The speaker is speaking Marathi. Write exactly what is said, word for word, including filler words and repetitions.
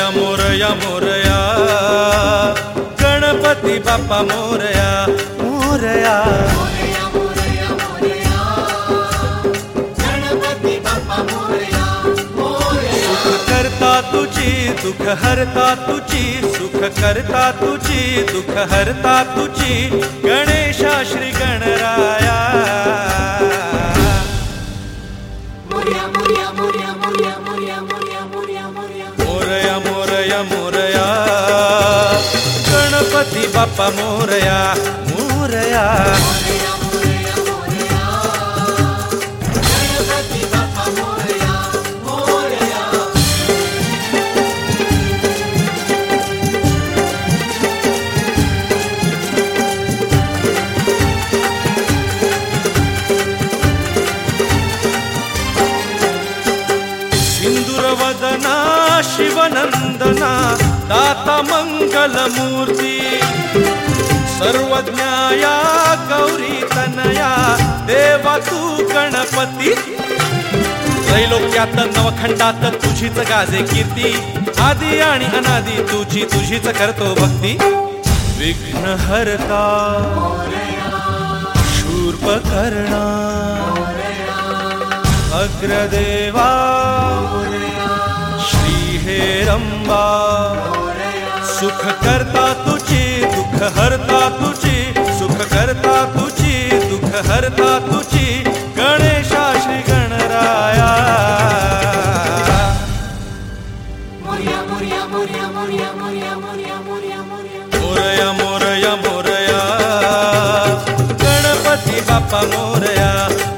मोरया मोरया गणपती बाप्पा मोरया मोरया सुख करता तुझी दुःख हरता तुझी सुख करता तुझी दुःख हरता तुझी गणेशा श्री गणराया मोरया मोरया मोरया गणपती बाप्पा मोरया मोरया सिंदूरवदना शिवनंदना दाता मंगलमूर्ती सर्वज्ञाया गौरी तनया देवा तू गणपती त्रैलोक्यात नवखंडात तुझीच गाजे कीर्ती आदि आणि अनादि तुझी तुझीच करतो भक्ती विघ्न हरता शूर्पकर्णा अग्रदेवा श्री हेरंबा सुख करता तुझी दुःख हरता तुझी सुख करता तुझी दुःख हरता तुझी गणेशा श्री गणराया मोरया मोरया मोरया गणपती बाप्पा मोरया